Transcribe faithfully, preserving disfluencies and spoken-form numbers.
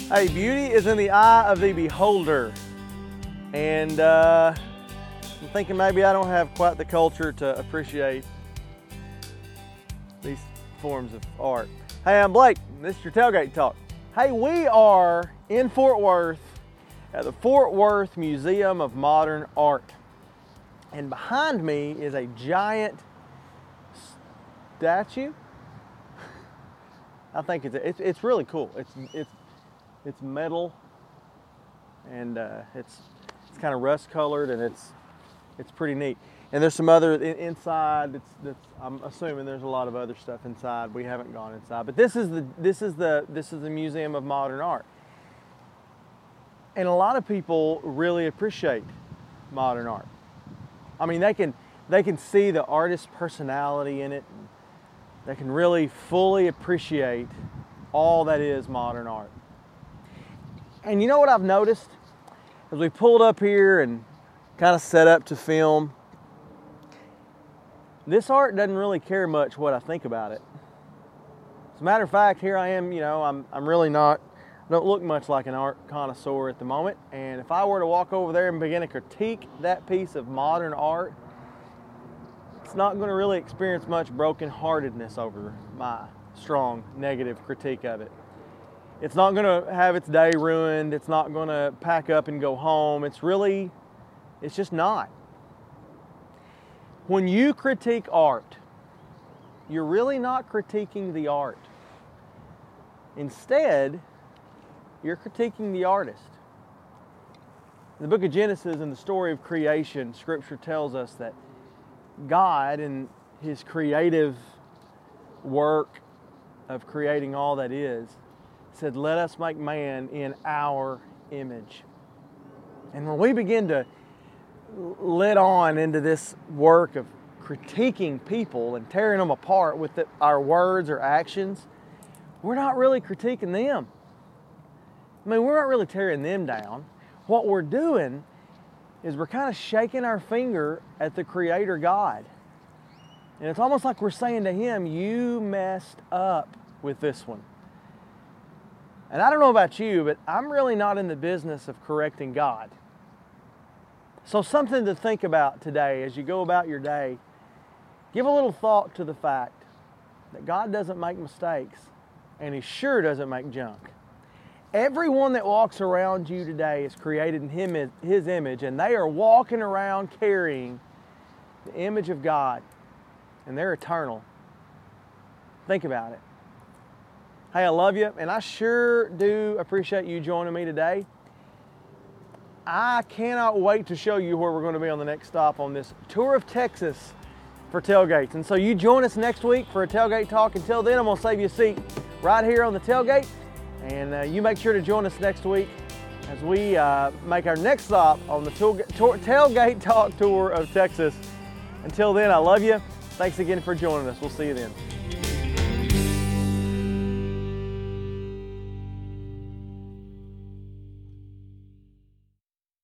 Hey, beauty is in the eye of the beholder. And uh, I'm thinking maybe I don't have quite the culture to appreciate these forms of art. Hey, I'm Blake. This is your Tailgate Talk. Hey, we are in Fort Worth at the Fort Worth Museum of Modern Art. And behind me is a giant statue. I think it's, it's, it's really cool. It's, it's, it's metal and uh, it's, it's kind of rust colored and it's, it's pretty neat. And there's some other in, inside. It's, it's, I'm assuming there's a lot of other stuff inside. We haven't gone inside, but this is the this is the this is the Museum of Modern Art. And a lot of people really appreciate modern art. I mean, they can they can see the artist's personality in it. They can really fully appreciate all that is modern art. And you know what I've noticed as we pulled up here and kind of set up to film? This art doesn't really care much what I think about it. As a matter of fact, here I am, you know, I'm, I'm really not, I don't look much like an art connoisseur at the moment. And if I were to walk over there and begin to critique that piece of modern art, it's not going to really experience much brokenheartedness over my strong negative critique of it. It's not going to have its day ruined. It's not going to pack up and go home. It's really, it's just not. When you critique art, you're really not critiquing the art. Instead, you're critiquing the artist. In the book of Genesis, in the story of creation, Scripture tells us that God, in His creative work of creating all that is, said, "Let us make man in our image." And when we begin to let on into this work of critiquing people and tearing them apart with the, our words or actions, we're not really critiquing them. I mean, we're not really tearing them down. What we're doing is we're kind of shaking our finger at the Creator God. And it's almost like we're saying to Him, "You messed up with this one." And I don't know about you, but I'm really not in the business of correcting God. So something to think about today as you go about your day. Give a little thought to the fact that God doesn't make mistakes, and He sure doesn't make junk. Everyone that walks around you today is created in him, His image, and they are walking around carrying the image of God, and they're eternal. Think about it. Hey, I love you, and I sure do appreciate you joining me today. I cannot wait to show you where we're going to be on the next stop on this tour of Texas for tailgates. And so you join us next week for a tailgate talk. Until then, I'm going to save you a seat right here on the tailgate. And uh, you make sure to join us next week as we uh, make our next stop on the tour, tour, tailgate talk tour of Texas. Until then, I love you. Thanks again for joining us. We'll see you then.